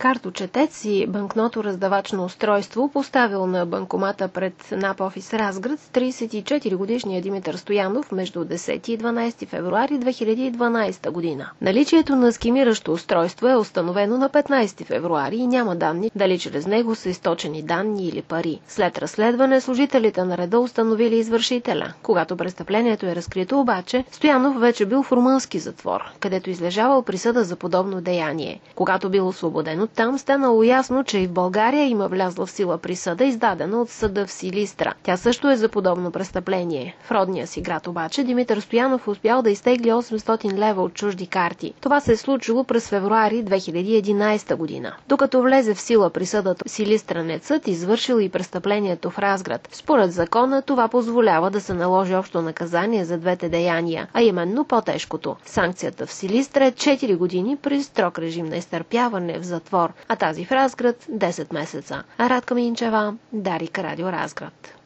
Карточетец и банкното-раздавачно устройство поставил на банкомата пред НАП офис Разград 34-годишния Димитър Стоянов между 10 и 12 февруари 2012 година. Наличието на скимиращо устройство е установено на 15 февруари и няма данни дали чрез него са източени данни или пари. След разследване служителите на реда установили извършителя. Когато престъплението е разкрито обаче, Стоянов вече бил в румънски затвор, където излежавал присъда за подобно деяние. Когато бил освободен там станало ясно, че и в България има влязла в сила присъда, издадена от съда в Силистра. Тя също е за подобно престъпление. В родния си град обаче Димитър Стоянов успял да изтегли 800 лева от чужди карти. Това се е случило през февруари 2011 година. Докато влезе в сила присъдата, Силистренец съд извършил и престъплението в Разград. Според закона това позволява да се наложи общо наказание за двете деяния, а именно по-тежкото. Санкцията в Силистра е 4 години при строг режим на изтърпяване в затвор, а тази в Разград 10 месеца. Радка Минчева, Дарик, Радио Разград.